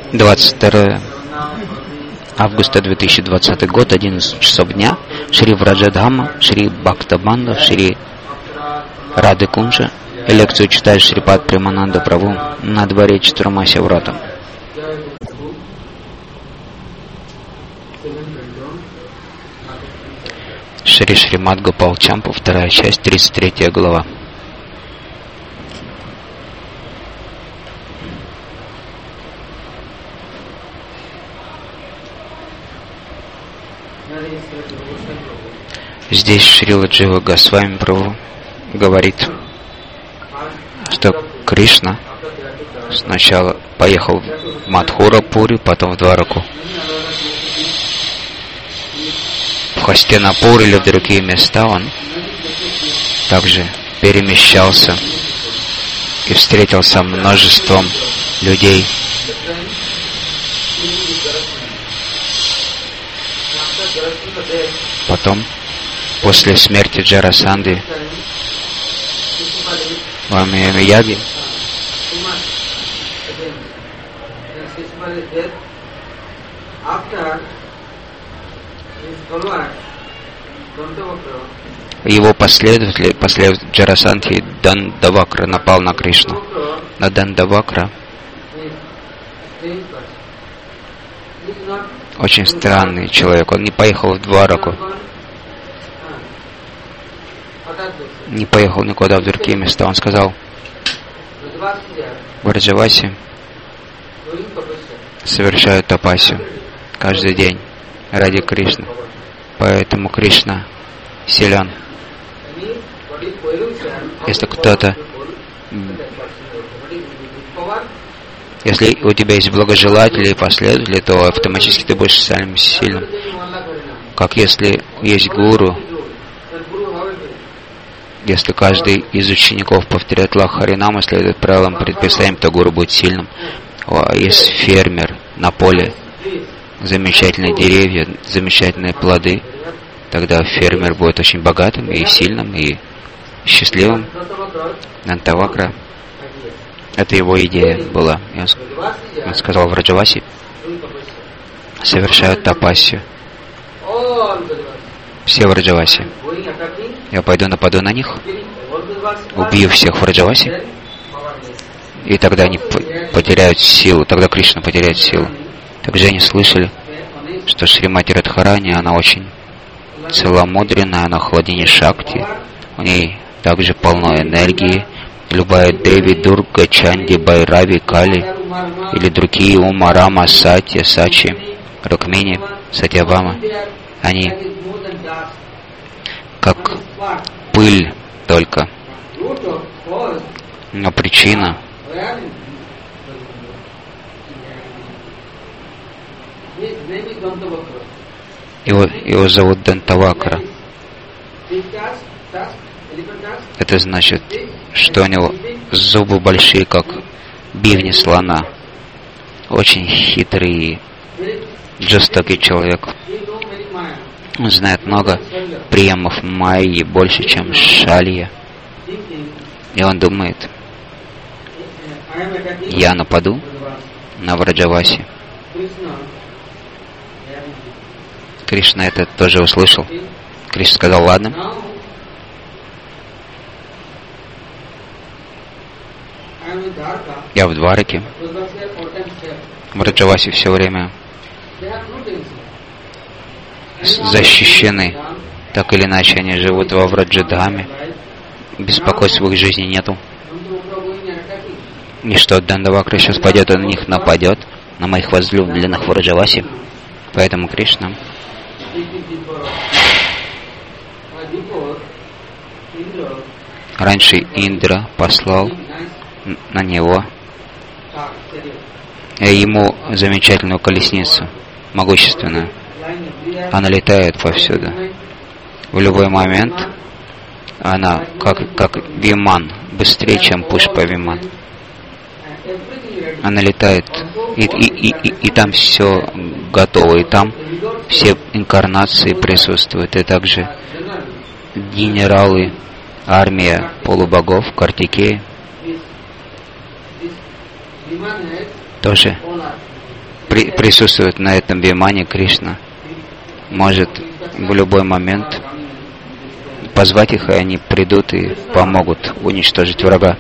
22 августа 2020 год, 11 часов дня, Шри Враджадхама, Шри Бхактабанда, Шри Рады Кунджа. Лекцию читает Шрипад Премананда Прабху на дворе Чатурмася Врата. Шри Шримад Гопал Чампу, вторая часть, 33 глава. Здесь Шрила Джива Госвами Прабху говорит, что Кришна сначала поехал в Мадхурапури, потом в Двараку, в Хастинапур или в другие места он также перемещался и встретился множеством людей. Потом, после смерти Джарасанды, в Яги, его последователи Джарасандхи Дандавакра напал на Кришну. Но Дандавакра очень странный человек. Он не поехал в Двараку, не поехал никуда в другие места. Он сказал, Враджаваси совершают тапасию каждый день ради Кришны. Поэтому Кришна силен. Если кто-то, если у тебя есть благожелатели и последователи, то автоматически ты будешь самым сильным. Как если есть гуру, если каждый из учеников повторяет Лахаринам и следует правилам предписаниям, то гуру будет сильным. Если фермер на поле, замечательные деревья, замечательные плоды, тогда фермер будет очень богатым и сильным, и счастливым. Дантавакра, это его идея была. И он сказал, Враджаваси совершают тапасию. Все Враджаваси. Я пойду нападу на них, убью всех Враджаваси, и тогда они потеряют силу, тогда Кришна потеряет силу. Также они слышали, что Шримати Радхарани, она очень целомудренная, она хладини Шакти, у ней также полно энергии. Любая Деви, Дурга, Чанди, Байрави, Кали или другие Ума, Рама, Сатья, Сачи, Рукмини, Сатьявама, они как пыль только. Но причина его зовут Дантавакра. Это значит, что у него зубы большие, как бивни слона. Очень хитрый, жестокий человек. Он знает много приемов майи, больше, чем шалья. И он думает, я нападу на Враджаваси. Кришна это тоже услышал. Кришна сказал, ладно. Я в Двараке. Враджаваси все время защищены. Так или иначе, они живут во Враджадхаме. Беспокойства в их жизни нету. И что Дандавакра сейчас пойдет, он на них нападет, на моих возлюбленных Враджаваси. Поэтому Кришна раньше Индра послал на него ему замечательную колесницу, могущественную. Она летает повсюду. В любой момент она как виман, быстрее, чем пушпа-виман. Она летает, и там все готово, и там все инкарнации присутствуют, и также генералы, армия полубогов, Картикеи, тоже присутствует на этом вимане, Кришна может в любой момент позвать их, и они придут и помогут уничтожить врага.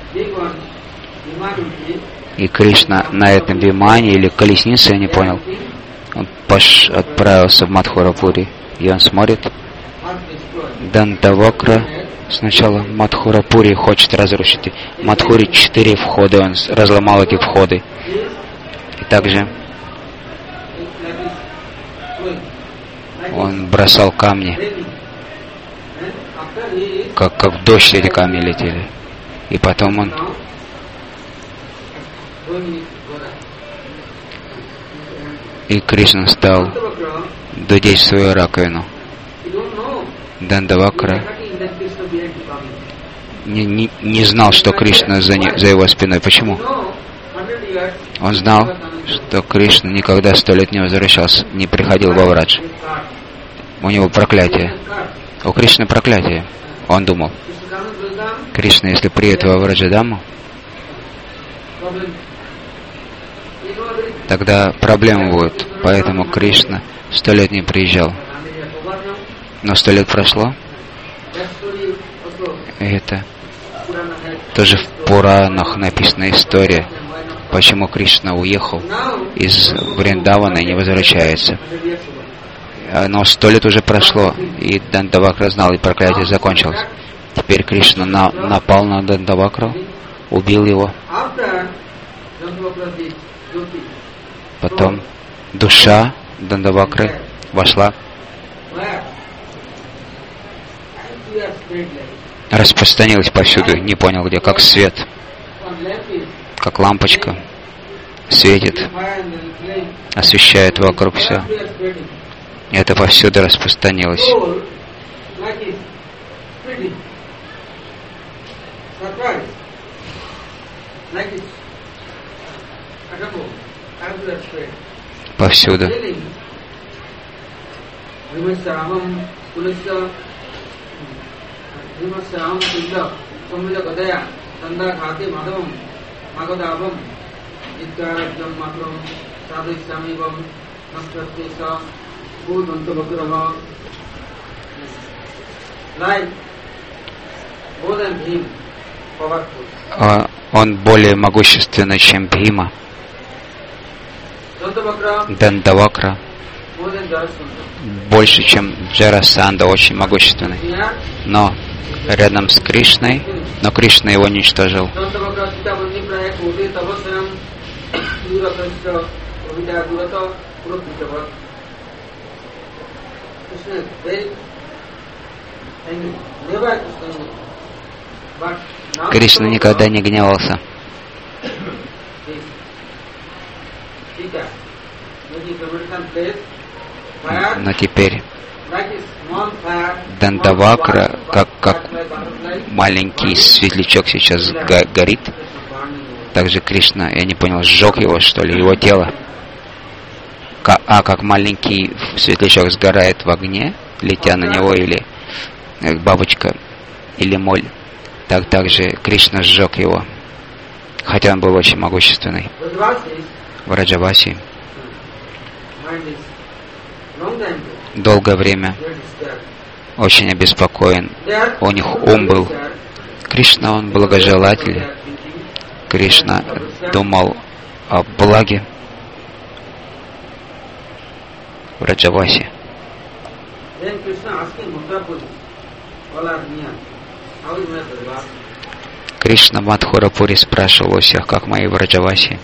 И Кришна на этом вимане или колеснице, я не понял, он отправился в Мадхурапури, и он смотрит, Дантавакра сначала Мадхурапури хочет разрушить. В Мадхуре 4 входа, он разломал эти входы. И также он бросал камни, как в дождь эти камни летели. И потом он Кришна стал дудеть в свою раковину. Дандавакра не знал, что Кришна за его спиной. Почему? Он знал, что Кришна никогда 100 лет не возвращался, не приходил в Аврадж. У него проклятие. У Кришны проклятие. Он думал, Кришна, если приедет в Авраджадаму, тогда проблемы будут. Поэтому Кришна 100 лет не приезжал. Но 100 лет прошло. И это тоже в Пуранах написана история, почему Кришна уехал из Вриндавана и не возвращается. Но 100 лет уже прошло, и Дандавакра знал, и проклятие закончилось. Теперь Кришна напал на Дандавакру, убил его. Потом душа Дандавакры вошла, распространилась повсюду, не понял где, как свет, как лампочка светит, освещает вокруг все. И это повсюду распространилось. Повсюду. Он более могущественный, чем Бхима. Дандавакра больше, чем Джарасанда, очень могущественный. Но рядом с Кришной, но Кришна его уничтожил. Кришна никогда не гневался. Но теперь Дандавакра, как маленький светлячок сейчас горит, также Кришна, я не понял, сжег его, что ли, его тело. Как маленький светлячок сгорает в огне, летя на него, или бабочка, или моль, также Кришна сжег его, хотя он был очень могущественный. В Раджаваси долгое время очень обеспокоен. У них ум был. Кришна, он благожелатель. Кришна думал о благе в Раджаваси. Кришна Мадхурапури спрашивал у всех, как мои в Раджаваси.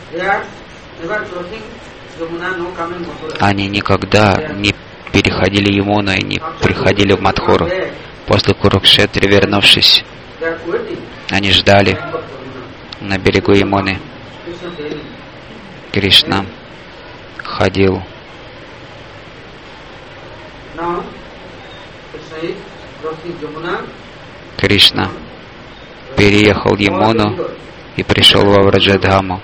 Они никогда не переходили Ямуну и не приходили в Мадхуру. После Курукшетры, вернувшись, они ждали на берегу Ямуны. Кришна ходил. Кришна переехал Ямуну и пришел в Авраджадхаму.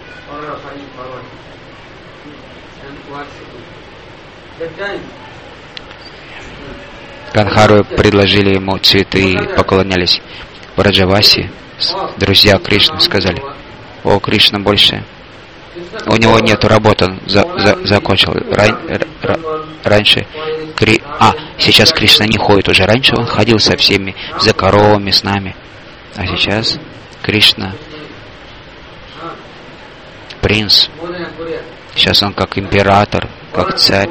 Ганхару предложили ему цветы и поклонялись. В Раджаваси друзья Кришны сказали: «О, Кришна больше, У него нету работы, он закончил. Раньше, сейчас Кришна не ходит уже. Раньше он ходил со всеми, за коровами, с нами. А сейчас Кришна принц. Сейчас он как император, как царь.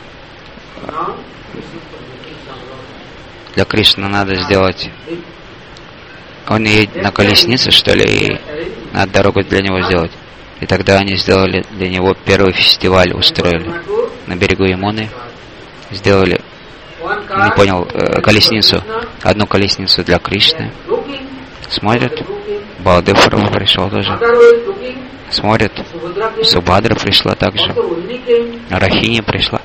Для Кришны надо сделать... Он едет на колеснице, что ли, и надо дорогу для него сделать. И тогда они сделали для него первый фестиваль, устроили на берегу Ямуны. Сделали, не понял, колесницу, одну колесницу для Кришны. Смотрят, Баладев Прабху пришел тоже. Смотрят, Субхадра пришла также. Рахини пришла.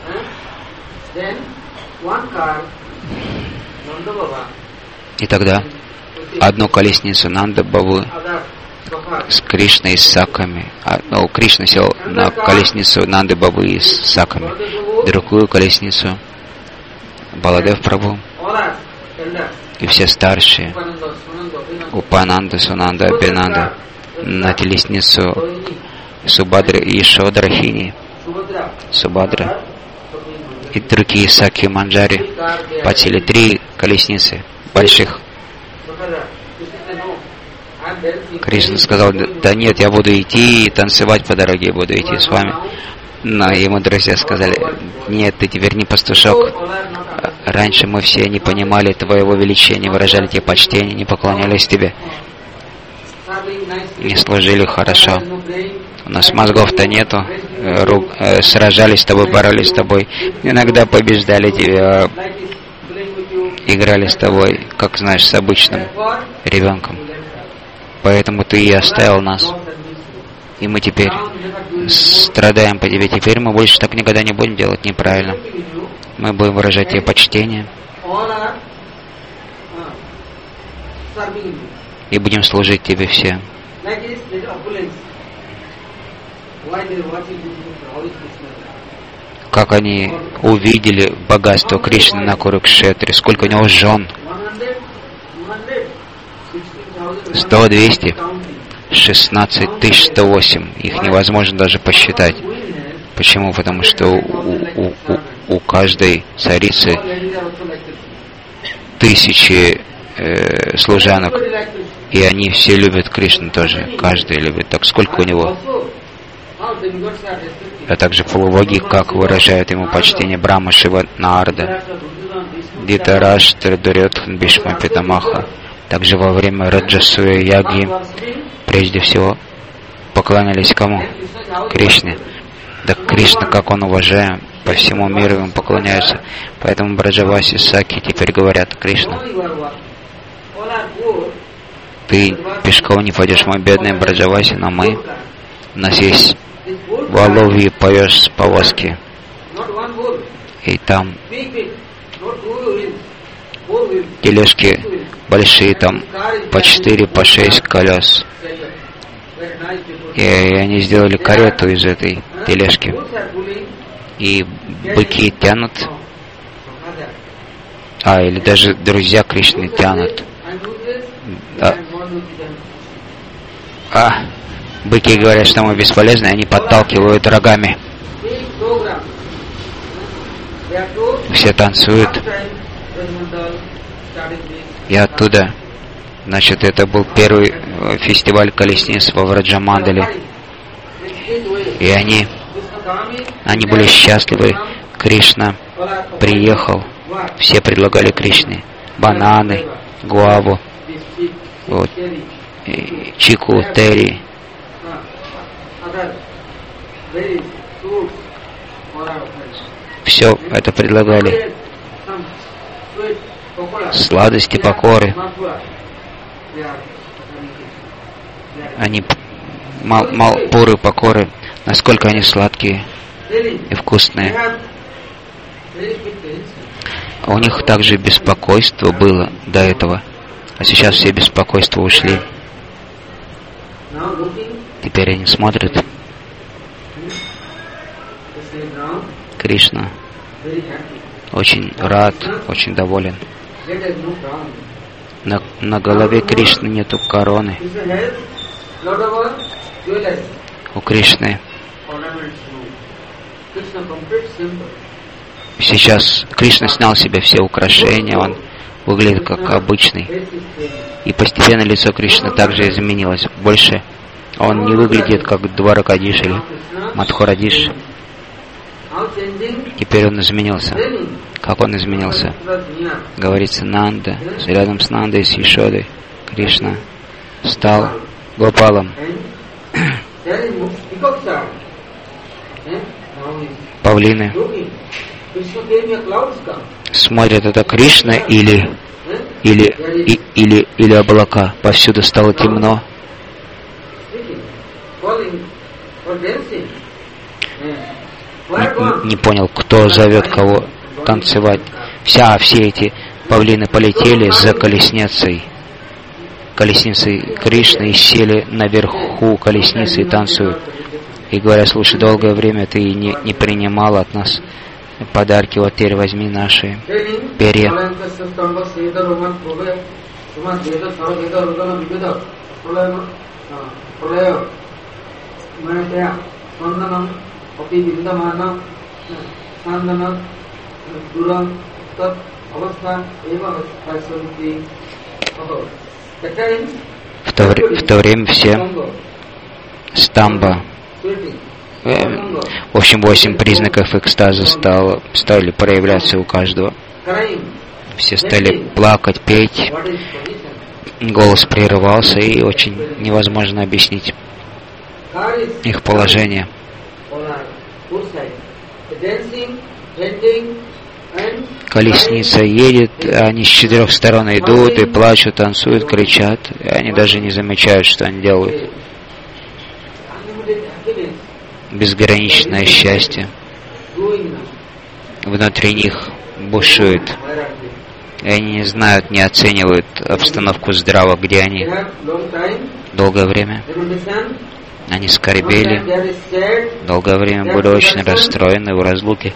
И тогда одну колесницу Нанда Бабу с Кришной и с Саками. Кришна сел на колесницу Нанды Бабы и с Саками. Другую колесницу Баладев Прабху. И все старшие. Упананда, Сунанда, Абинанда. На колесницу Субхадры и Ешода Рахини. Субхадра. И другие Саки Манджари. Потели 3 колесницы больших. Кришна сказал: да нет, я буду идти и танцевать по дороге, буду идти с вами. Но ему друзья сказали: нет, ты теперь не пастушок. Раньше мы все не понимали твоего величия, не выражали тебе почтения, не поклонялись тебе, не служили хорошо. У нас мозгов-то нету, сражались с тобой, боролись с тобой, иногда побеждали тебя, играли с тобой, как знаешь, с обычным ребенком. Поэтому ты и оставил нас. И мы теперь страдаем по тебе. Теперь мы больше так никогда не будем делать неправильно. Мы будем выражать тебе почтение. И будем служить тебе все. Как они увидели богатство Кришны на Курукшетре, сколько у него жен. 100, 200, 16 108. Их невозможно даже посчитать. Почему? Потому что у каждой царицы тысячи служанок. И они все любят Кришну тоже. Каждый любит. Так сколько у него? А также полубоги, как выражают ему почтение Брахма, Шива, Наарда, Дитараштра, Дурьодхан, Бишма, Питамаха. Также во время Раджасуя Яги прежде всего поклонялись кому? Кришне. Да Кришна, как он уважаем, по всему миру ему поклоняются. Поэтому Браджаваси, Саки теперь говорят: Кришна, ты пешком не пойдешь, мой бедный Браджаваси, но мы, у нас есть воловьи поешь с повозки. И там тележки большие, там по 4, по 6 колес. И они сделали карету из этой тележки. И быки тянут. Или даже друзья Кришны тянут. Быки говорят, что мы бесполезны, они подталкивают рогами. Все танцуют. И оттуда, значит, это был первый фестиваль колесниц во Враджамандале. И они были счастливы. Кришна приехал. Все предлагали Кришне бананы, гуаву, чику, терри. Все это предлагали. Сладости, покоры. Они пуры, покоры. Насколько они сладкие и вкусные. У них также беспокойство было до этого. А сейчас все беспокойства ушли. Теперь они смотрят. Кришна очень рад, очень доволен. На голове Кришны нету короны. У Кришны Сейчас Кришна снял с себя все украшения, он выглядит как обычный. И постепенно лицо Кришны также изменилось. Больше он не выглядит как Дваракадиш или Мадхурадиш. Теперь он изменился. Как он изменился? Говорится, Нанда, рядом с Нандой, с Ешодой, Кришна стал Гопалом. Павлины смотрят, это Кришна или облака. Повсюду стало темно. Не понял, кто зовет кого танцевать. Все эти павлины полетели за колесницей Кришны и сели наверху колесницы и танцуют. И говорят, слушай, долгое время ты не принимал от нас подарки, вот теперь возьми наши перья. В то время все стамба, в общем, 8 признаков экстаза стали проявляться у каждого. Все стали плакать, петь, голос прерывался, и очень невозможно объяснить их положение. Колесница едет, они с 4 сторон идут и плачут, танцуют, кричат, и они даже не замечают, что они делают. Безграничное счастье внутри них бушует, и они не знают, не оценивают обстановку здраво, где они. Долгое время они скорбели, долгое время были очень расстроены в разлуке.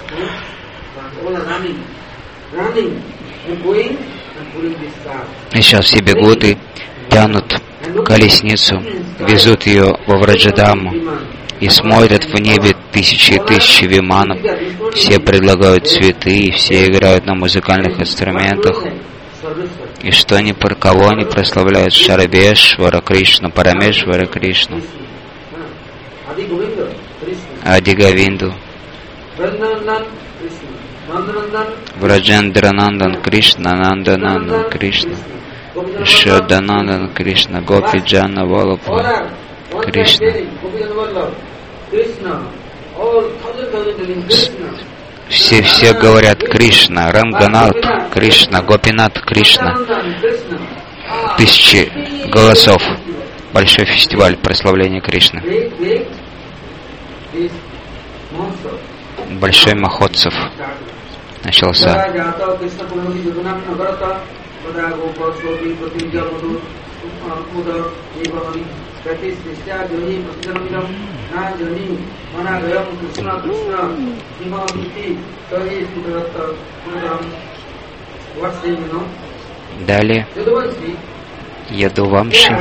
И сейчас все бегут и тянут колесницу, везут ее во Враджадаму и смотрят в небе тысячи и тысячи виманов. Все предлагают цветы, и все играют на музыкальных инструментах. И что они, кого они прославляют? Шарабешвара Кришну, Парамешвара Кришну, Ади Говинду, Враджендранандан Кришна, Нанданандан Кришна, Шраданандан Кришна, Гопи Джана Валапа Кришна. Все говорят Кришна, Ранганат Кришна, Гопинат Кришна. Тысячи голосов. Большой фестиваль прославления Кришны. Большой махотсов начался. Далее Ядувамши.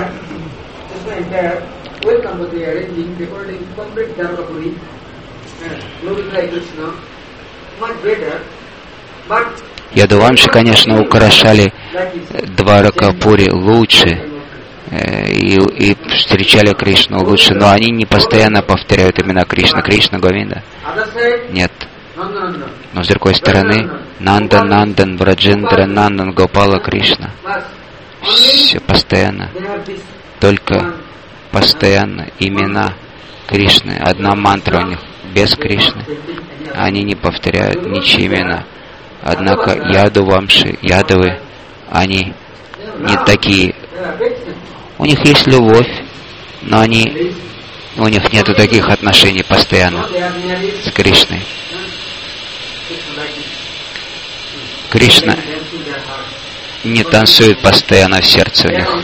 Ядувамши, конечно, украшали Дваракапури лучше и встречали Кришну лучше, но они не постоянно повторяют имена Кришна, Кришна, Говинда. Нет. Но с другой стороны, Нандан, Нандан, Враджендра, Нандан, Гопала, Кришна. Все постоянно. Только постоянно имена Кришны. Одна мантра у них без Кришны. Они не повторяют ничьи имена. Однако Ядувамши, Ядовы, они не такие. У них есть любовь, но у них нету таких отношений постоянно с Кришной. Кришна не танцует постоянно в сердце у них.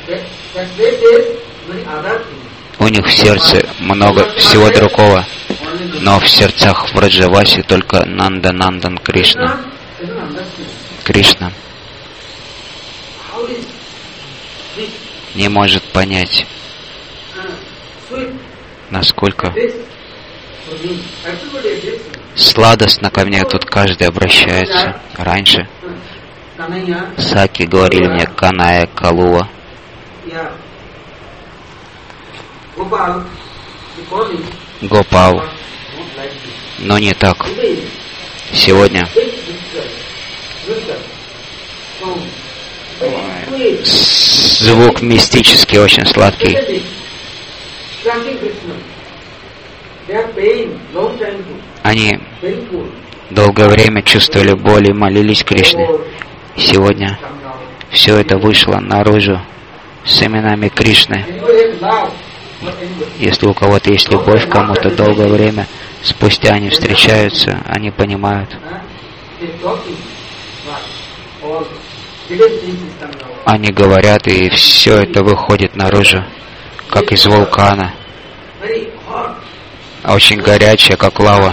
У них в сердце много всего другого, но в сердцах Враджаваси только Нандан Кришна. Кришна не может понять, насколько Сладостно ко мне тут каждый обращается. Раньше Саки говорили мне Каная, Калуа. Гопал. Но не так. Сегодня звук мистический, очень сладкий. Они долгое время чувствовали боль и молились Кришне. Сегодня все это вышло наружу с именами Кришны. Если у кого-то есть любовь к кому-то, долгое время спустя они встречаются, они понимают. Они говорят, и все это выходит наружу, как из вулкана. Очень горячее, как лава.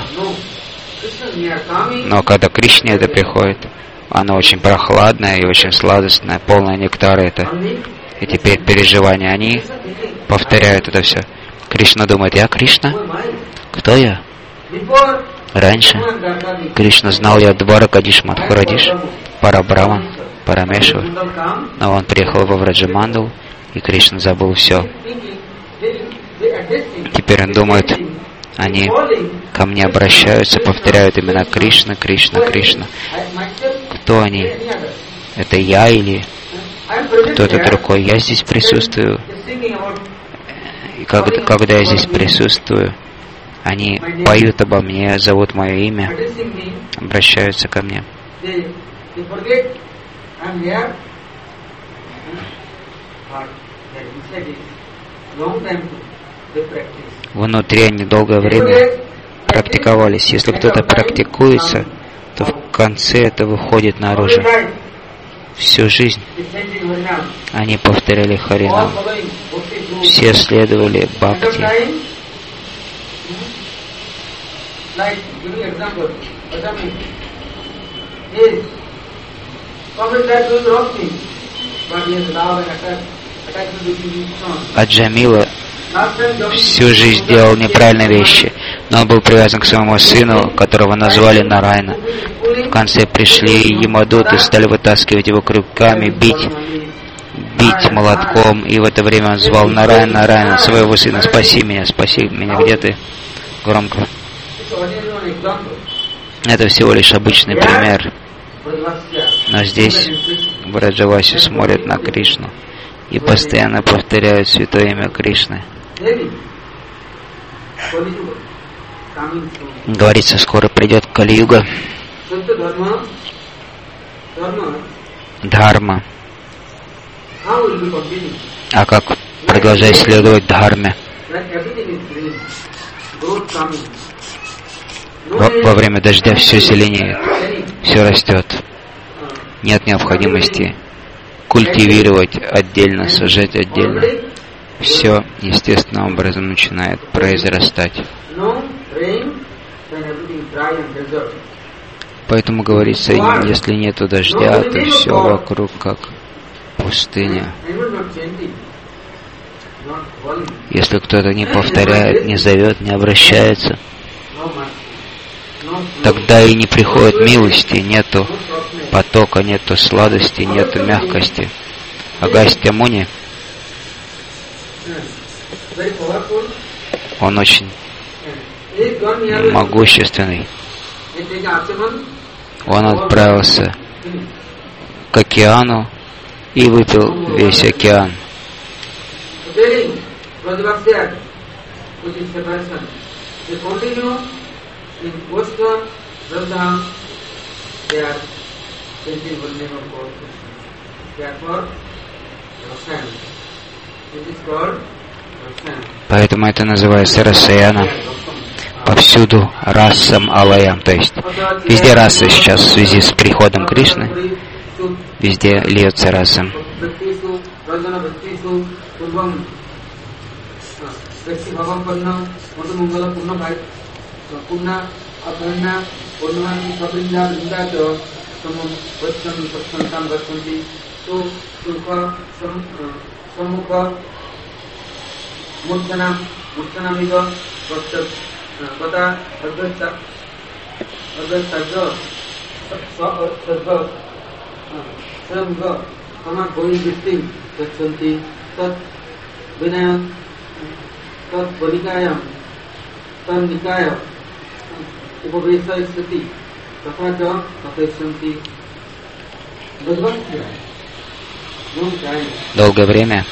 Но когда Кришне это приходит, оно очень прохладное и очень сладостное, полное нектара это. И теперь переживания, они повторяют это все. Кришна думает, я Кришна? Кто я? Раньше Кришна знал, я Дваракадиш Мадхурадиш, Парабраман, Парамешвар. Но он приехал во Враджамандал, и Кришна забыл все. Теперь он думает, они ко мне обращаются, повторяют имена Кришна, Кришна, Кришна. Кто они? Это я или кто-то другой? Я здесь присутствую. И когда я здесь присутствую, они поют обо мне, зовут мое имя, обращаются ко мне. Внутри они долгое время практиковались. Если кто-то практикуется, то в конце это выходит наружу. Всю жизнь они повторяли Харинам. Все следовали Бхакти. Аджамила всю жизнь делал неправильные вещи, но он был привязан к своему сыну, которого назвали Нарайна. В конце пришли Ямадуты, стали вытаскивать его крюками, бить молотком, и в это время он звал Нарайна, Нарайна, своего сына, спаси меня, где ты? Громко. Это всего лишь обычный пример. Но здесь Враджаваси смотрят на Кришну и постоянно повторяют святое имя Кришны. Говорится, скоро придет Кали-юга. Дхарма. А как продолжать следовать Дхарме? Во время дождя все зеленеет, все растет. Нет необходимости культивировать отдельно, сажать отдельно. Все естественным образом начинает произрастать. Поэтому говорится, если нету дождя, то все вокруг как пустыня. Если кто-то не повторяет, не зовет, не обращается, тогда и не приходит милости, нету потока, нету сладости, нету мягкости. Агастья Муни, он очень могущественный. Он отправился к океану и выпил весь океан. Поэтому это называется Расаяна. Повсюду расам алаям, то есть везде раса сейчас в связи с приходом Кришны, везде льется раса. Долгое время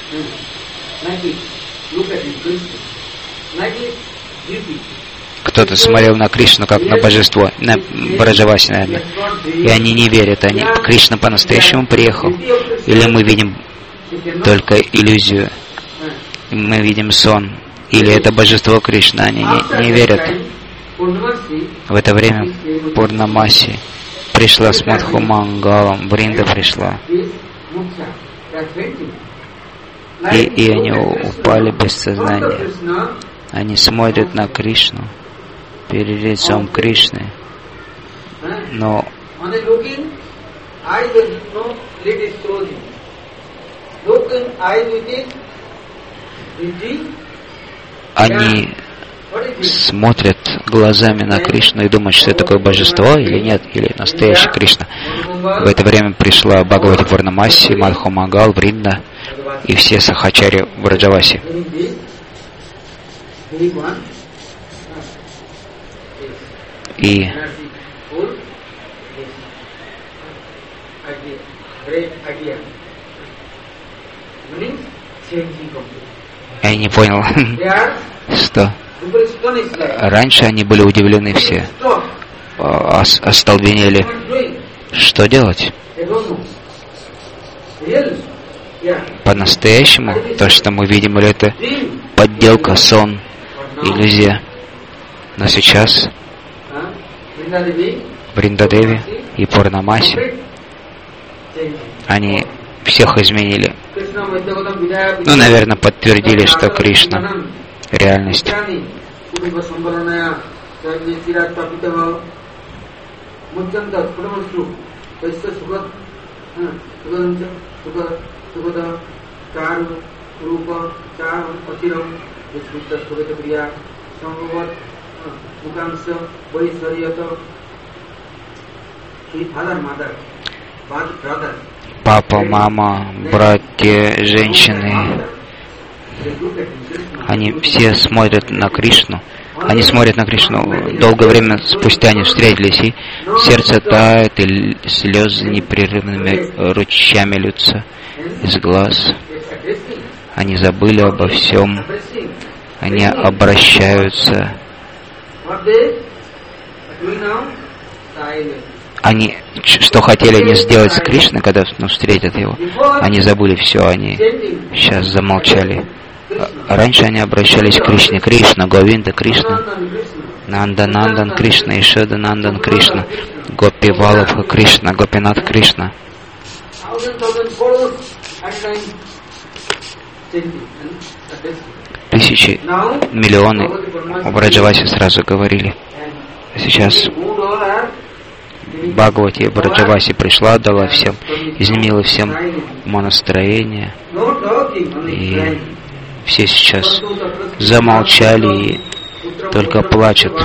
кто-то смотрел на Кришну как на божество, на Браджаваси, наверное, и они не верят. Кришна по-настоящему приехал, или мы видим только иллюзию, мы видим сон, или это божество Кришна, они не верят. В это время Пурнамаси пришла с Мадхумангалом, Бринда пришла, и они упали без сознания. Они смотрят на Кришну, перед лицом Кришны, но они смотрят глазами на Кришну и думают, что это такое божество или нет, или настоящий Кришна. В это время пришла Бхагавати Пурнамаси, Мадхумангал, Бринда и все Сахачари Браджаваси. И я не понял, что раньше они были удивлены все, остолбенели. Что делать? По-настоящему, то, что мы видим, или это подделка, сон, иллюзия. Но сейчас Бриндадеви и Пурнамаси, они всех изменили. Ну, наверное, подтвердили, что Кришна — реальность. Папа, мама, братья, женщины, они все смотрят на Кришну. Они смотрят на Кришну. Долгое время спустя они встретились, и сердце тает, и слезы непрерывными ручьями льются из глаз. Они забыли обо всем. Они обращаются. Они что хотели они сделать с Кришной, когда встретят его, они забыли все, они сейчас замолчали. Раньше они обращались к Кришне. Кришна, Говинда, Кришна, Нанда, Нандан, Кришна, Ишода, Нандан, Кришна, Гопи, Валабха, Кришна, Гопинат, Кришна. Тысячи, миллионы о Браджавасе сразу говорили. Сейчас Бхагавати Браджаваси пришла, дала всем, изменила всем умонастроение, и все сейчас замолчали и только плачут.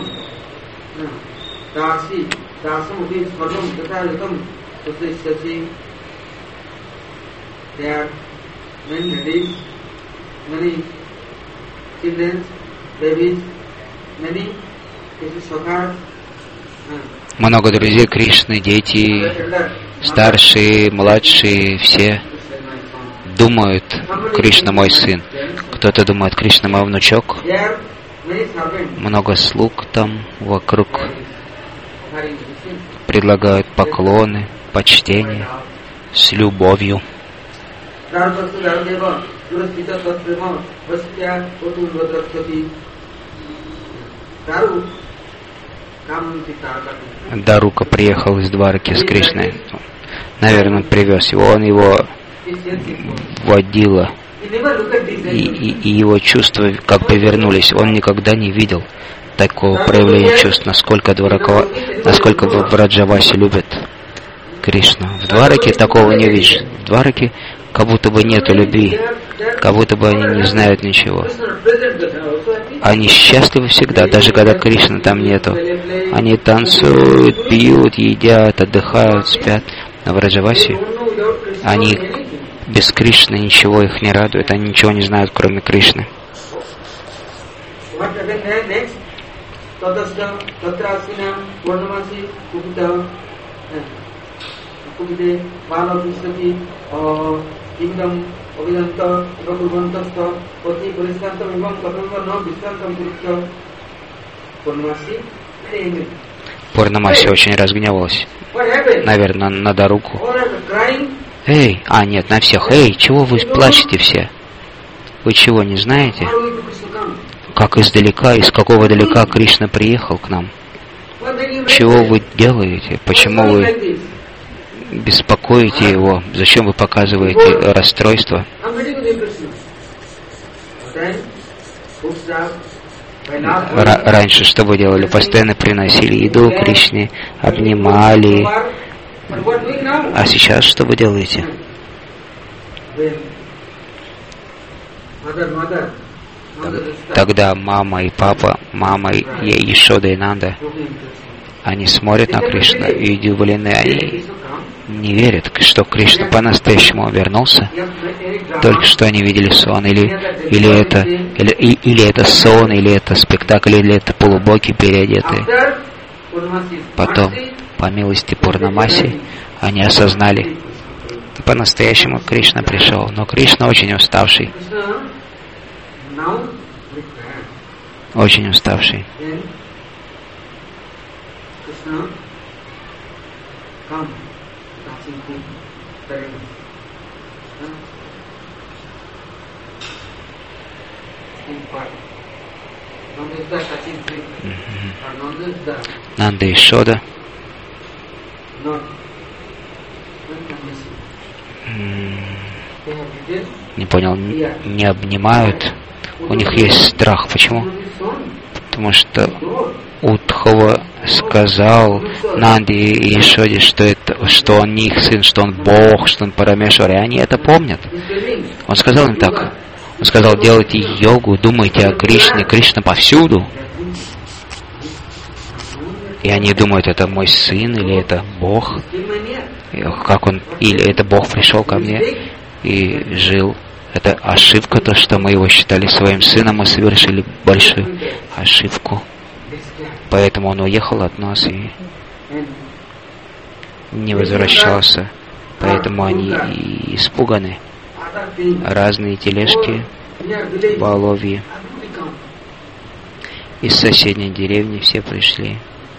Много друзей Кришны, дети, старшие, младшие, все думают, Кришна мой сын. Кто-то думает, Кришна мой внучок. Много слуг там вокруг предлагают поклоны, почтение с любовью. Дарука приехал из Двараки с Кришной. Наверное, он привез его. Он его водила. И его чувства как бы вернулись. Он никогда не видел такого проявления чувств, насколько в Браджавасе любят Кришну. В Двараке такого не видишь. В Двараке как будто бы нету любви. Как будто бы они не знают ничего. Они счастливы всегда, даже когда Кришны там нету. Они танцуют, пьют, едят, отдыхают, спят. Но в Враджавасе они без Кришны ничего их не радует, они ничего не знают, кроме Кришны. Пурнамаси очень разгневалась. Наверное, на Даруку. Эй, нет, на всех. Эй, чего вы плачете все? Вы чего, не знаете? Как издалека, из какого далека Кришна приехал к нам? Чего вы делаете? Почему вы беспокоите его? Зачем вы показываете расстройство? Раньше что вы делали? Постоянно приносили еду Кришне, обнимали. А сейчас что вы делаете? Тогда мама и папа, мама и Ешода и Нанда, они смотрят на Кришну и удивлены, они не верят, что Кришна по-настоящему вернулся. Только что они видели сон, или это сон, или это спектакль, или это полубоги переодетые. Потом, по милости Пурнамаси, они осознали, по-настоящему Кришна пришел. Но Кришна очень уставший. Очень уставший. Нанда и Ешода не понял, не обнимают. У них есть страх. Почему? Потому что Удхава сказал Нанде и Ешоде, что он не их сын, что он Бог, что он Парамешвар, и они это помнят. Он сказал им так. Он сказал, делайте йогу, думайте о Кришне, Кришна повсюду. И они думают, это мой сын, или это Бог, или это Бог пришел ко мне и жил. Это ошибка, то, что мы его считали своим сыном, мы совершили большую ошибку. Поэтому он уехал от нас и не возвращался. Поэтому они и испуганы. Разные тележки, Баловьи. Из соседней деревни все пришли.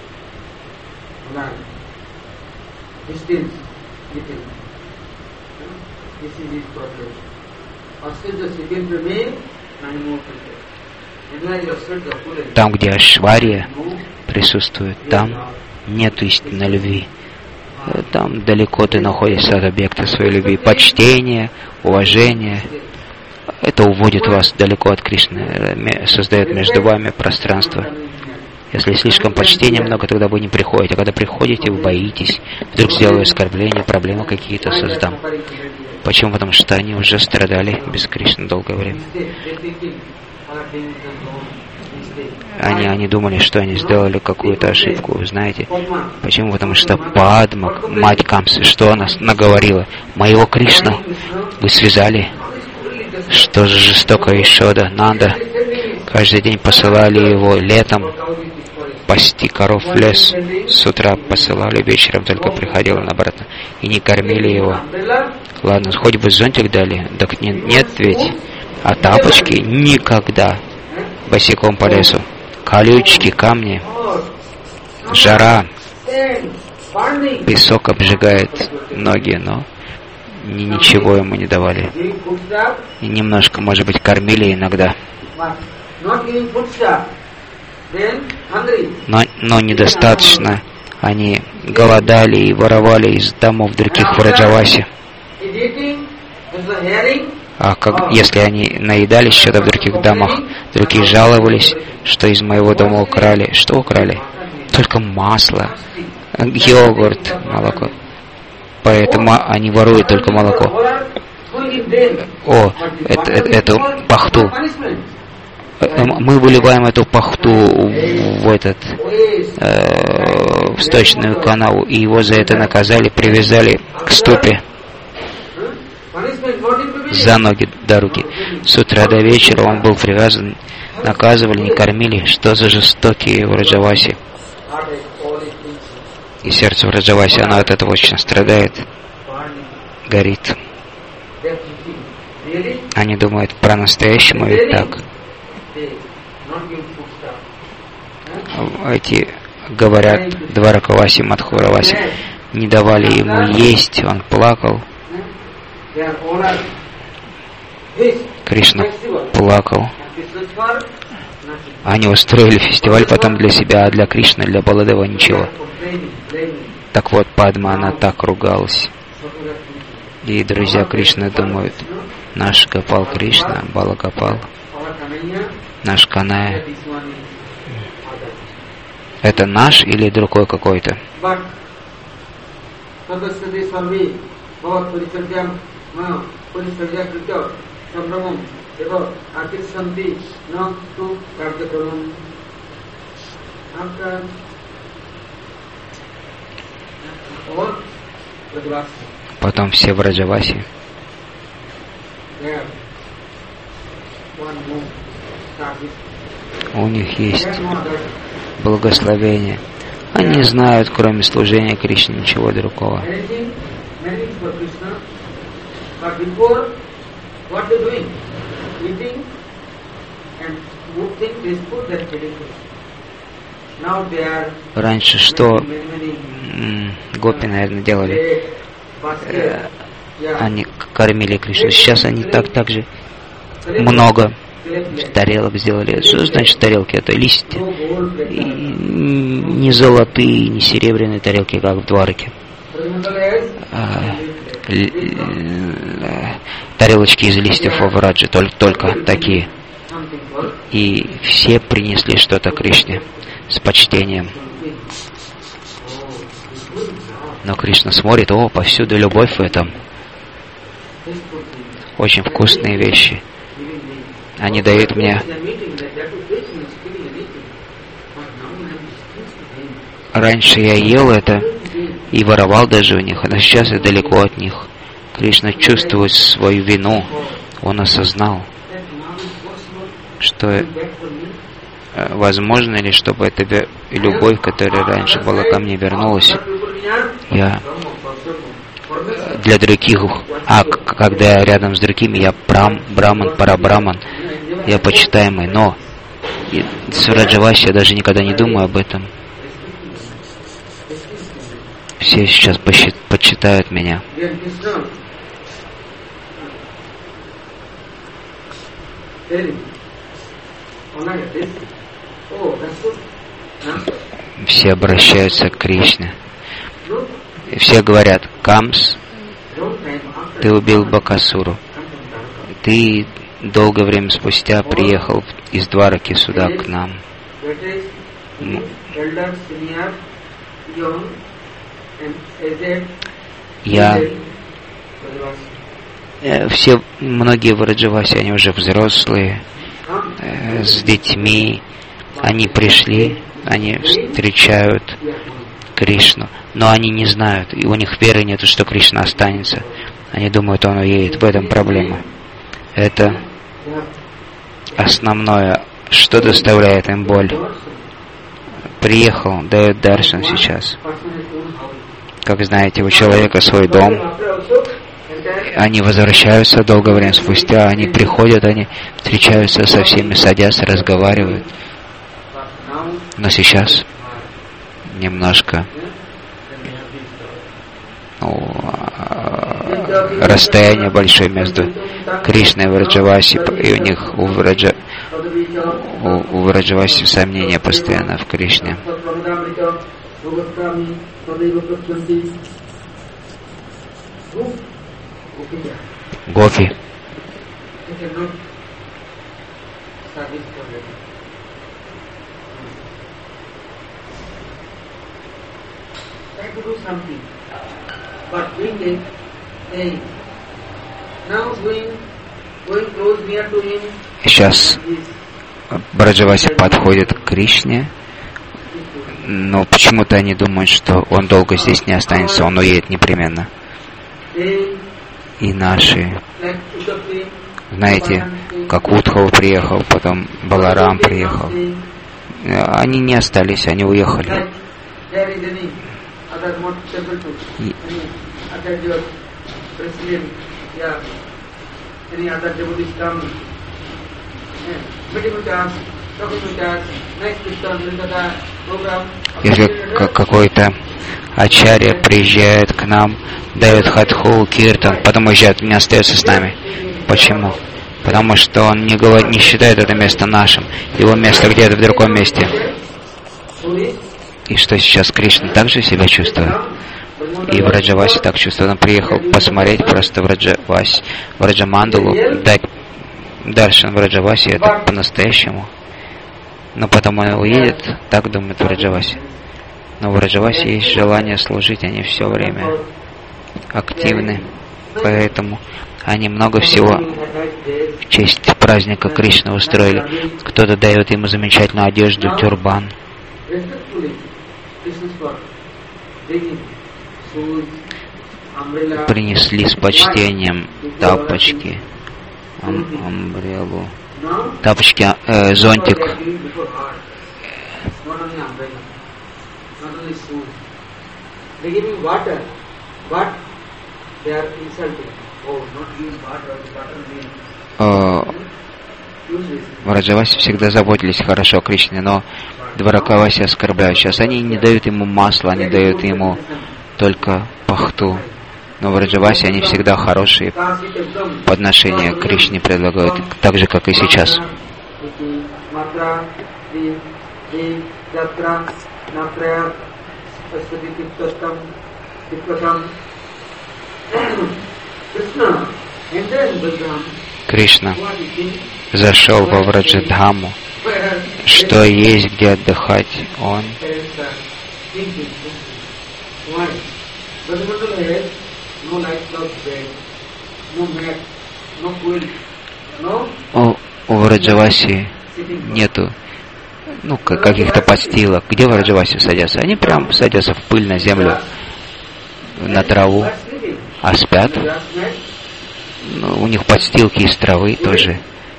Там, где Ашвария присутствует, там нет истинной любви. Там далеко ты находишься от объекта своей любви. Почтение, уважение. Это уводит вас далеко от Кришны, создает между вами пространство. Если слишком почтения много, тогда вы не приходите. А когда приходите, вы боитесь. Вдруг сделаю оскорбления, проблемы какие-то создам. Почему? Потому что они уже страдали без Кришны долгое время. Они думали, что они сделали какую-то ошибку. Вы знаете? Почему? Потому что Падма, мать Камсы, что она наговорила? Моего Кришну вы связали. Что же жестокая Ешода, Нанда. Каждый день посылали его летом пасти коров в лес. С утра посылали, вечером только приходил он обратно. И не кормили его. Ладно, хоть бы зонтик дали. Так нет ведь. А тапочки никогда. Босиком по лесу. Колючки, камни. Жара. Песок обжигает ноги, но ничего ему не давали. И немножко, может быть, кормили иногда. Но недостаточно. Они голодали и воровали из домов других в Враджавасе. А если они наедались что-то в других домах, другие жаловались, что из моего дома украли. Что украли? Только масло, йогурт, молоко. Поэтому они воруют только молоко. Эту пахту. мы выливаем эту пахту в в сточную канаву, и его за это наказали, привязали к ступе за ноги до руки. С утра до вечера он был привязан, наказывали, не кормили. Что за жестокие Враджаваси? И сердце Враджаваси, оно от этого очень страдает, горит. Они думают, про настоящему ведь так. Эти говорят, Дваракаваси, Мадхураваси, не давали ему есть, он плакал. Кришна плакал. Они устроили фестиваль потом для себя, а для Кришны, для Баладева ничего. Так вот, Падма, она так ругалась. И друзья Кришны думают, наш Гопал Кришна, Балагопал, наш Каная, это наш или другой какой-то? Потом все Враджаваси. У них есть благословение. Они знают, кроме служения Кришне, ничего другого. Раньше что гопи, наверное, делали? Они кормили Кришну. Сейчас они так же много тарелок сделали. Что значит тарелки? Это листья. И не золотые, не серебряные тарелки, как в Двараке. Тарелочки из листьев во Враджи, только такие. И все принесли что-то Кришне с почтением. Но Кришна смотрит, повсюду любовь в этом. Очень вкусные вещи. Они дают мне. Раньше я ел это и воровал даже у них, но сейчас я далеко от них. Кришна чувствует свою вину. Он осознал, что возможно ли, чтобы эта любовь, которая раньше была ко мне, вернулась. Я для других, когда я рядом с другими, я браман, парабраман, я почитаемый, но с Враджаваси я даже никогда не думаю об этом. Все сейчас почитают меня. Все обращаются к Кришне. И все говорят, Камс, ты убил Бакасуру. Ты долгое время спустя приехал из Двараки сюда к нам. Многие Враджаваси, они уже взрослые, с детьми. Они пришли, они встречают Кришну, но они не знают, и у них веры нет, что Кришна останется. Они думают, он уедет. В этом проблема. Это основное, что доставляет им боль. Приехал, дает даршан сейчас. Как знаете, у человека свой дом. Они возвращаются долгое время спустя, они приходят, они встречаются со всеми, садятся, разговаривают. Но сейчас немножко расстояние большое между Кришной и Враджаваси, и у них у Враджаваси сомнения постоянно в Кришне. Гопи. Сейчас Браджаваси подходит к Кришне, но почему-то они думают, что он долго здесь не останется, он уедет непременно. И наши, знаете, как Удхава приехал, потом Баларам приехал. Они не остались, они уехали. Если какой-то ачарья приезжает к нам, дает хатху, киртан, потом уезжает, не остается с нами. Почему? Потому что он не считает это место нашим. Его место где-то в другом месте. И что сейчас Кришна также себя чувствует? И Враджаваси так чувствует. Он приехал посмотреть просто Враджамандалу, дать даршан Враджаваси, это по-настоящему. Но потом он уедет, так думает Враджаваси. Но в Враджаваси есть желание служить, они все время активны. Поэтому они много всего в честь праздника Кришны устроили. Кто-то дает ему замечательную одежду, тюрбан. Принесли с почтением тапочки, амбреллу, тапочки, зонтик. Враджаваси всегда заботились хорошо о Кришне, но Дваракаваси оскорбляют. Сейчас они не дают ему масла, они дают ему только пахту. Но Враджаваси они всегда хорошие подношения Кришне предлагают, так же, как и сейчас. Кришна зашел во Враджадхаму, что есть где отдыхать. Он у Враджаваси нету каких-то подстилок. Где Враджаваси садятся? Они прям садятся в пыль, на землю, на траву, а спят. У них подстилки из травы тоже.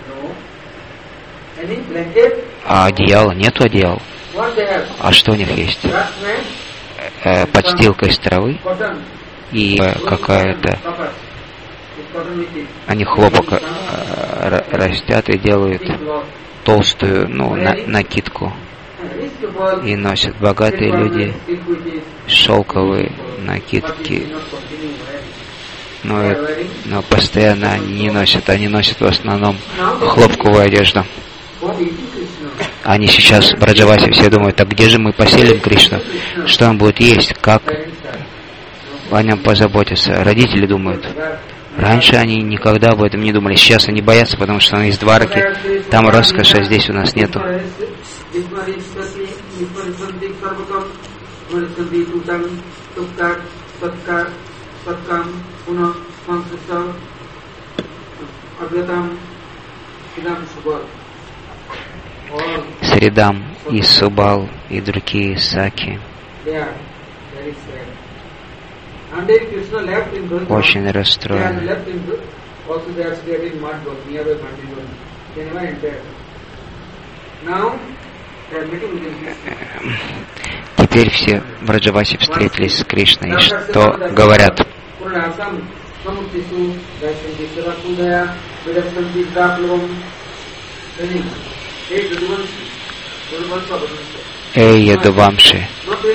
А одеяло? Нету одеял. А что у них есть? Подстилка из травы и какая-то... Они хлопок растят и делают толстую, накидку. И носят богатые люди шелковые накидки. Но постоянно они не носят. Они носят в основном хлопковую одежду. Они сейчас, Браджаваси, все думают, а где же мы поселим Кришну? Что он будет есть? Как о нем позаботиться? Родители думают. Раньше они никогда об этом не думали. Сейчас они боятся, потому что он из Двараки. Там роскошь, а здесь у нас нету. Сридам и Субал и другие саки очень расстроены. Теперь все Враджаваси встретились с Кришной, и что говорят? Эй, Ядувамши,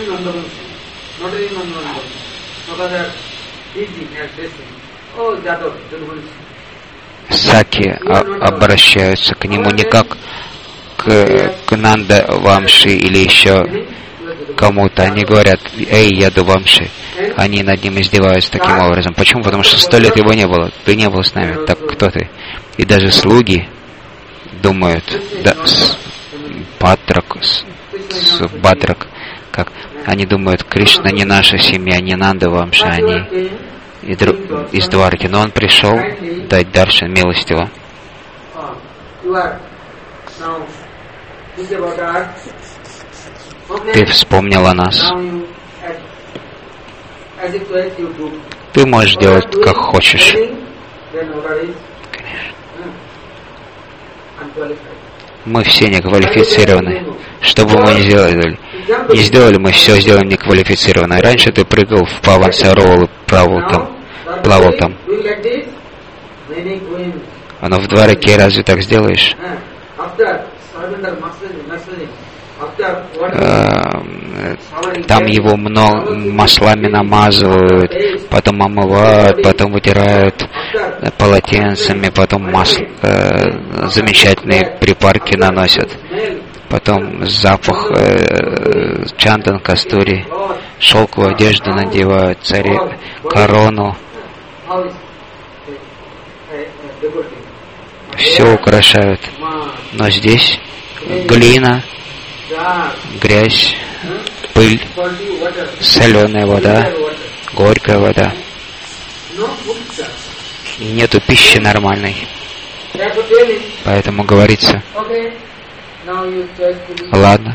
саки обращаются к нему не как к Нандавамши или еще кому-то. Они говорят: эй, Ядувамши. Они над ним издеваются таким образом. Почему? Потому что 100 лет его не было. Ты не был с нами. Так кто ты? И даже слуги думают, да, Бадрак, как они думают, Кришна не наша семья, не Нандавамши, они из Дварки. Но он пришел дать даршан милостиво. Ты вспомнил о нас. Ты можешь делать, как хочешь. Мы все неквалифицированы. Что бы мы ни сделали, мы все сделаем неквалифицированно. Раньше ты прыгал в Павансаровал и плавал там. Но в Двараке разве так сделаешь? Там его много маслами намазывают, потом омывают, потом вытирают полотенцами, потом замечательные припарки наносят, потом запах чандан, кастури, шелковую одежду надевают, корону. Все украшают. Но здесь глина, грязь, пыль, соленая вода, горькая вода. И нету пищи нормальной. Поэтому говорится, ладно,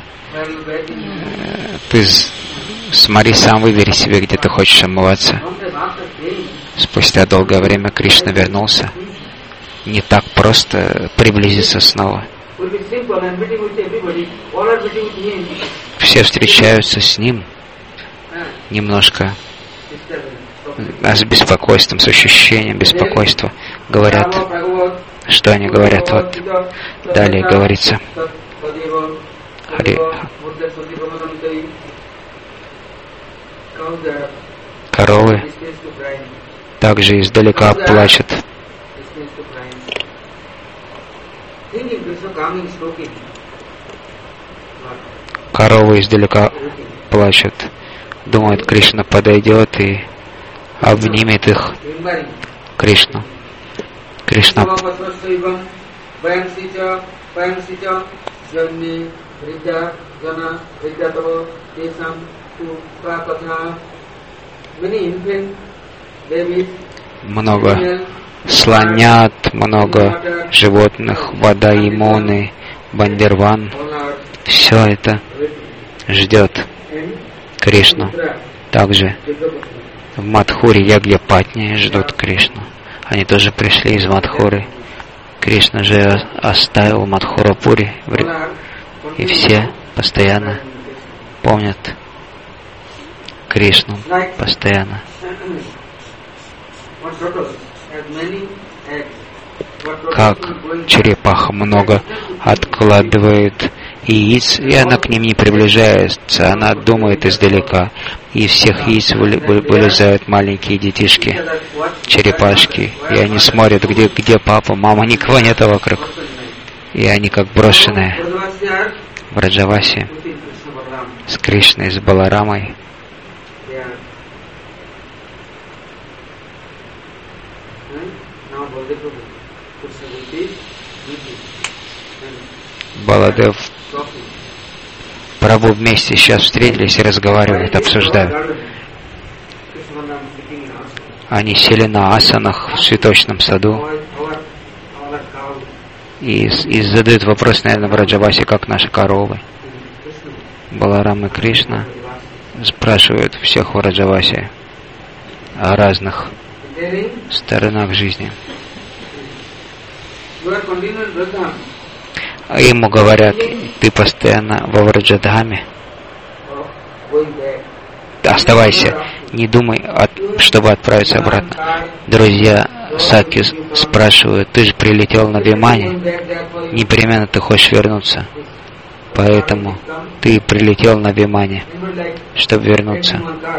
ты смотри сам, выбери себе, где ты хочешь омываться. Спустя долгое время Кришна вернулся. Не так просто приблизиться снова. Все встречаются с ним немножко с беспокойством, с ощущением беспокойства. Говорят, что они говорят. Вот далее говорится. Коровы также издалека плачут. Коровы издалека плачут. Думают, Кришна подойдет и обнимет их. Кришна. Много слонят, много животных, вода Ямуны, Бандерван. Все это ждет Кришну. Также в Мадхуре Ягьяпатни ждут Кришну. Они тоже пришли из Мадхуры. Кришна же оставил Мадхурапури. И все постоянно помнят Кришну. Постоянно. Как черепаха много откладывает яиц, и она к ним не приближается, она думает издалека. И из всех яиц вылезают маленькие детишки, черепашки, и они смотрят, где папа, мама, никого нет вокруг. И они как брошенные в Раджавасе с Кришной, с Баларамой. Баладев, Прабху вместе сейчас встретились и разговаривают, обсуждают. Они сели на асанах в цветочном саду и задают вопрос, наверное, в Раджавасе, как наши коровы. Баларам и Кришна спрашивают всех в Раджавасе о разных сторонах жизни. Ему говорят, ты постоянно во Враджадхаме. Оставайся, не думай, чтобы отправиться обратно. Друзья Саки спрашивают, ты же прилетел на Вимане, непременно ты хочешь вернуться. Поэтому ты прилетел на Вимане, чтобы вернуться.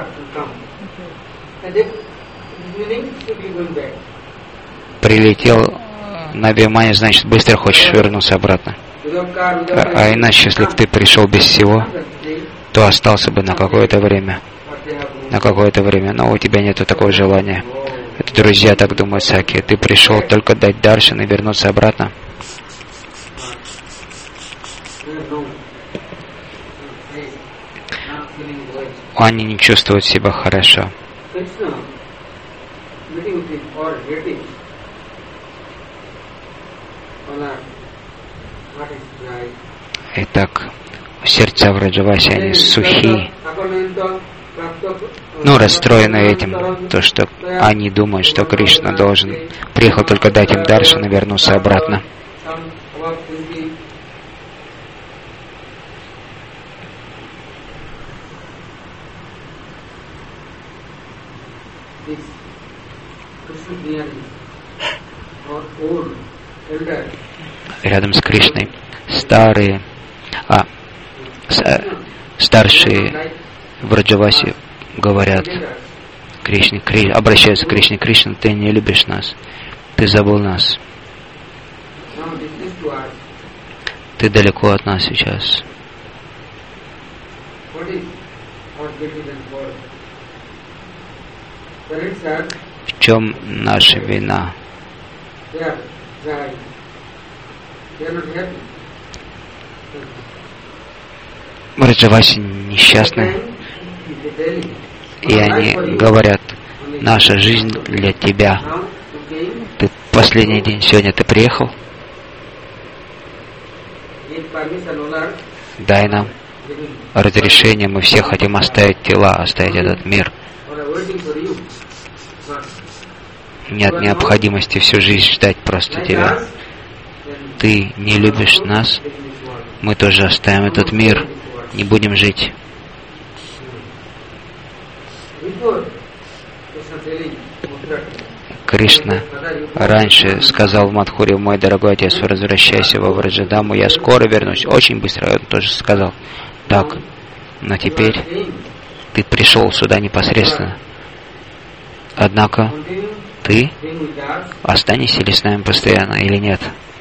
Прилетел на Вимане, значит, быстро хочешь вернуться обратно. А иначе, если бы ты пришел без всего, то остался бы на какое-то время. Но у тебя нету такого желания. Это друзья так думают, Саки. Ты пришел только дать даршан и вернуться обратно. Они не чувствуют себя хорошо. Итак, сердца Враджаваси, они сухие, расстроены этим, то, что они думают, что Кришна приехал только дать им даршан и вернуться обратно. Рядом с Кришной старшие Враджаваси говорят Кришне, обращаются к Кришне: Кришна, ты не любишь нас, ты забыл нас, ты далеко от нас сейчас. В чем наша вина? Враджаваси несчастны, и они говорят: наша жизнь для тебя. Ты последний день, сегодня ты приехал, дай нам разрешение, мы все хотим оставить тела, оставить этот мир. Нет необходимости всю жизнь ждать просто тебя. Ты не любишь нас, мы тоже оставим этот мир, не будем жить. Кришна раньше сказал в Мадхуре: мой дорогой отец, возвращайся во Враджадаму, я скоро вернусь, очень быстро. Он тоже сказал: так, но теперь ты пришел сюда непосредственно. Однако ты останешься ли с нами постоянно или нет?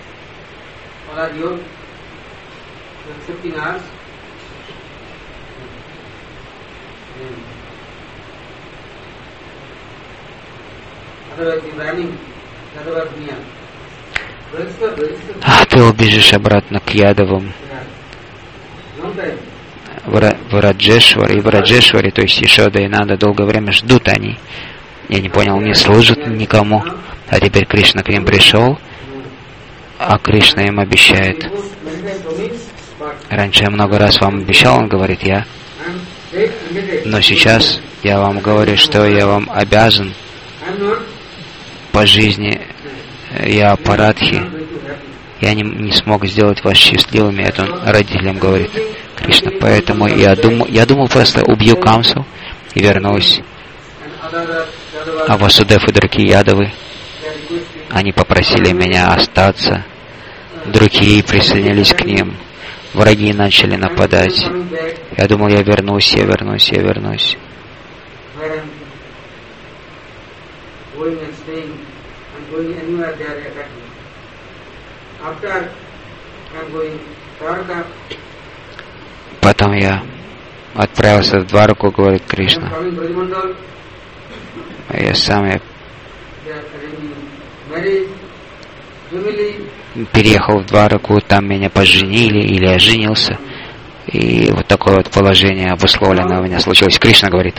Ты убежишь обратно к Ядовым. В Раджешваре, то есть Ешода и Нанда, долгое время ждут они. Я не понял, не служат никому. А теперь Кришна к ним пришел, а Кришна им обещает. Раньше я много раз вам обещал, он говорит: но сейчас я вам говорю, что я вам обязан по жизни, я парадхи, я не смог сделать вас счастливыми, это он родителям говорит Кришна. Поэтому я думал просто убью Камсу и вернусь. А Васудев и другие Ядовы, они попросили меня остаться, другие присоединились к ним, враги начали нападать. Я думал, я вернусь. Потом я отправился в Двараку, говорит Кришна. Я переехал в Двараку, там меня поженили, или я женился. И вот такое вот положение обусловлено у меня случилось. Кришна говорит: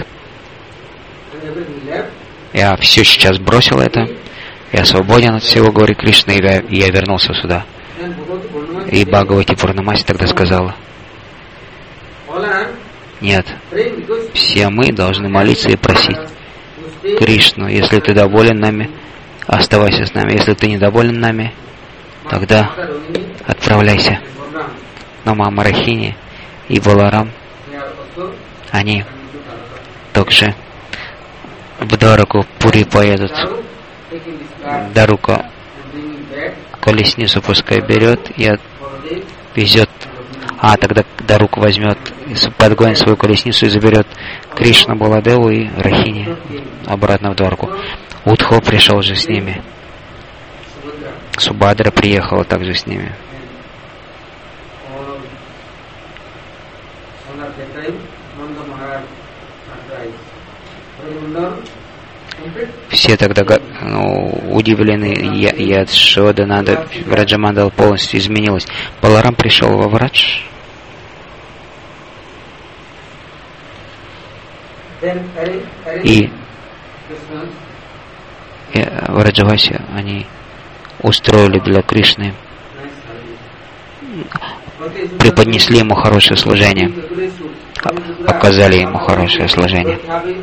я все сейчас бросил это, я свободен от всего, говорит Кришна, и я вернулся сюда. И Бхагавати Пурнамаси тогда сказала: нет, все мы должны молиться и просить Кришну: если ты доволен нами, оставайся с нами. Если ты недоволен нами, тогда отправляйся. Но Мамарахини и Баларам, они также в Двараку Пури поедут. Дарука колесницу пускай берет и везет. Тогда Дарука возьмет, подгонит свою колесницу и заберет Кришна, Баладеву и Рахини обратно в Двараку. Удхо пришел же с ними. Субхадра приехала также с ними. Все тогда удивлены, Ядшода, Нанда, Враджамандала полностью изменилась. Баларам пришел во Врадж. И Враджаваси, они устроили для Кришны преподнесли ему хорошее служение, показали ему хорошее служение.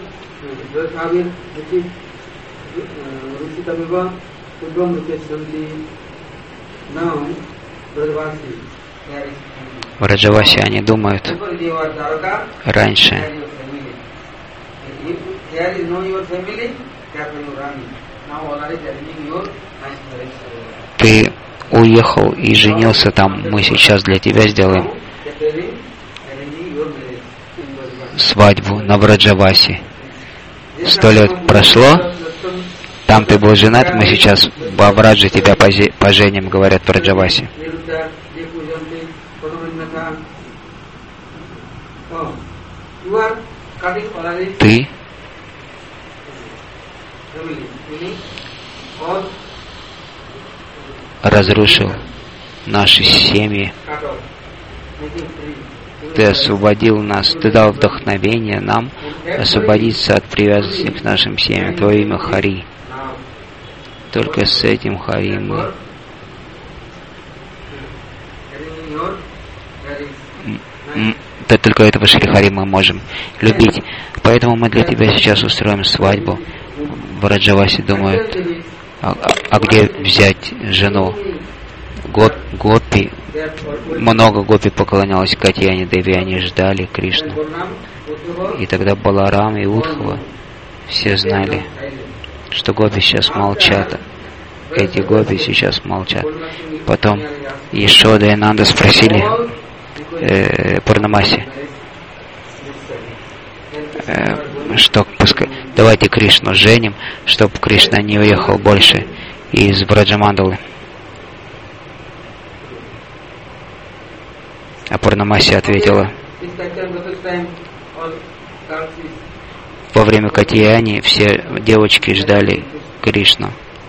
В Раджавасе они думают, раньше ты уехал и женился там, мы сейчас для тебя сделаем свадьбу на Враджавасе. 100 лет прошло, там ты был женат, мы сейчас во Врадже тебя поженим, говорят в Враджавасе. Ты разрушил наши семьи, ты освободил нас, ты дал вдохновение нам освободиться от привязанности к нашим семьям. Твое имя Хари. Только с этим Хари мы только этого Шри Хари мы можем любить. Поэтому мы для тебя сейчас устроим свадьбу. В Раджавасе думают, а где взять жену? Гопи, много гопи поклонялось Катьяне Деви, они ждали Кришну. И тогда Баларам и Удхава все знали, что гопи сейчас молчат. Эти гопи сейчас молчат. Потом Ешода и Нанда спросили Пурнамаси, что давайте Кришну женим, чтобы Кришна не уехал больше из Браджамандалы. А Пурнамаси ответила, во время Катьяни все девочки ждали Кришну.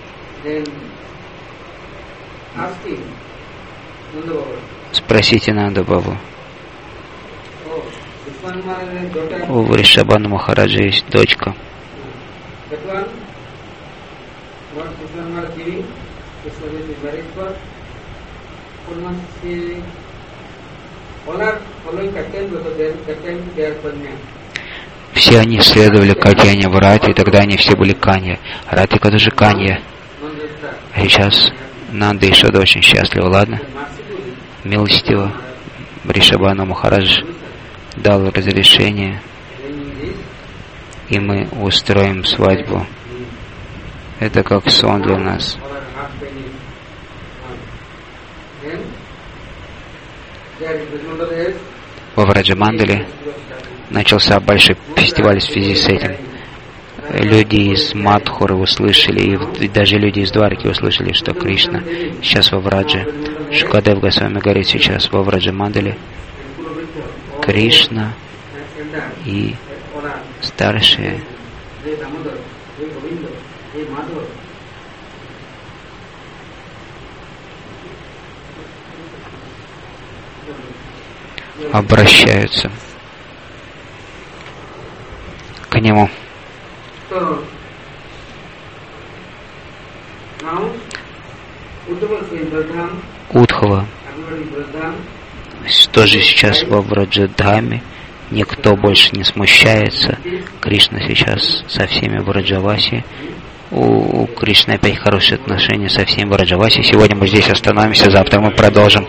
Спросите Нанда Бабу. У Вришабхана Махараджа есть дочка. Все они следовали Катьяне в Рати, и тогда они все были Канья. Ратика тоже Канья. А сейчас Нанда и Шода очень счастливы, ладно? Милостиво Вришабхана Махарадж дал разрешение, и мы устроим свадьбу. Это как сон для нас. Во Враджамандале начался большой фестиваль в связи с этим. Люди из Мадхуры услышали, и даже люди из Дварки услышали, что Кришна сейчас во Врадже. Шукадев Госвами говорит сейчас во Враджамандале. Кришна и старшие обращаются к нему. Удхава тоже сейчас во Враджадхаме, никто больше не смущается. Кришна сейчас со всеми в Враджавасе. У Кришны опять хорошие отношения со всеми в Враджавасе. Сегодня мы здесь остановимся, завтра мы продолжим.